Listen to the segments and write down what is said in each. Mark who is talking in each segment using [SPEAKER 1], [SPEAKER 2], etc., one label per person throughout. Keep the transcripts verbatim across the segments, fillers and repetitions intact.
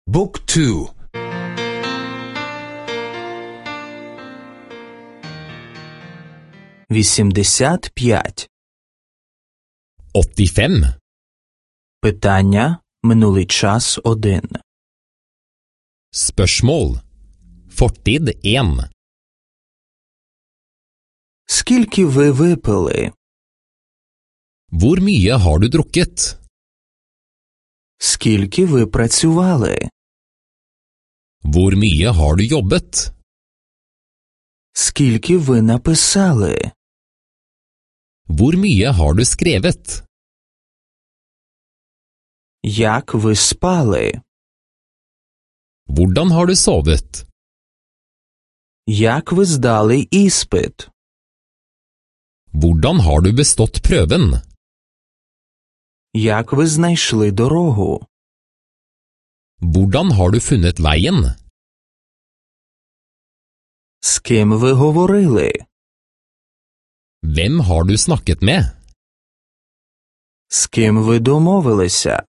[SPEAKER 1] Book two.
[SPEAKER 2] вісімдесят п'ять.
[SPEAKER 3] åttifem.
[SPEAKER 2] Питання минулий час один.
[SPEAKER 3] Spørsmål. Fortid én.
[SPEAKER 2] Скільки ви випили?
[SPEAKER 3] Hvor mye har du drukket?
[SPEAKER 2] Скільки ви працювали?
[SPEAKER 3] Hvor mye har du jobbet?
[SPEAKER 2] Скільки ви написали?
[SPEAKER 3] Hvor mye har du skrevet?
[SPEAKER 2] Як ви спали?
[SPEAKER 3] Hvordan har du sovet?
[SPEAKER 2] Як ви здали іспит?
[SPEAKER 3] Hvordan har du bestått prøven?
[SPEAKER 2] Як ви знайшли дорогу?
[SPEAKER 3] Hvordan har du funnet veien?
[SPEAKER 2] З ким ви говорили?
[SPEAKER 3] Hvem har du snakket med?
[SPEAKER 2] З ким ви домовилися?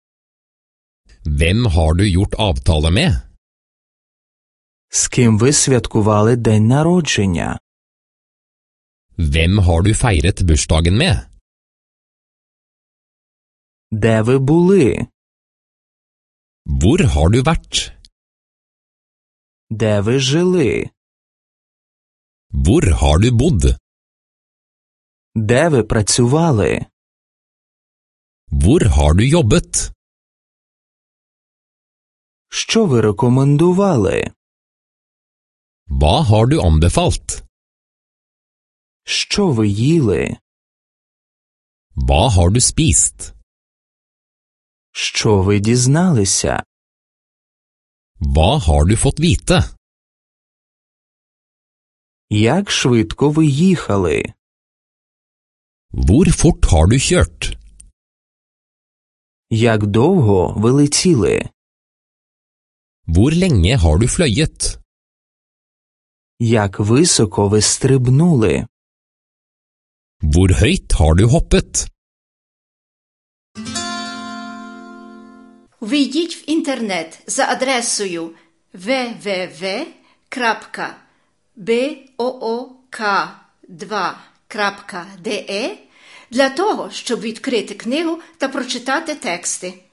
[SPEAKER 3] Hvem har du gjort avtale med?
[SPEAKER 2] З ким ви святкували день народження?
[SPEAKER 3] Hvem har du feiret bursdagen med?
[SPEAKER 2] Де ви були?
[SPEAKER 3] Hvor har du vært?
[SPEAKER 2] Де ви жили?
[SPEAKER 3] Hvor har du bodd?
[SPEAKER 2] Де ви працювали?
[SPEAKER 3] Hvor har du jobbet?
[SPEAKER 2] Що ви рекомендували?
[SPEAKER 3] Hva har du anbefalt?
[SPEAKER 2] Що ви їли?
[SPEAKER 3] Hva har du spist?
[SPEAKER 2] Що ви дізналися?
[SPEAKER 3] Hva har du fått vite?
[SPEAKER 2] Як швидко ви їхали?
[SPEAKER 3] Hvor fort har du kjørt?
[SPEAKER 2] Як довго ви летіли?
[SPEAKER 3] Hvor lenge har du fløyet?
[SPEAKER 2] Як високо ви стрибнули?
[SPEAKER 3] Hvor høyt har du hoppet?
[SPEAKER 4] Ввійдіть в інтернет за адресою дабл-ю дабл-ю дабл-ю крапка буок два крапка де для того, щоб відкрити книгу та прочитати тексти.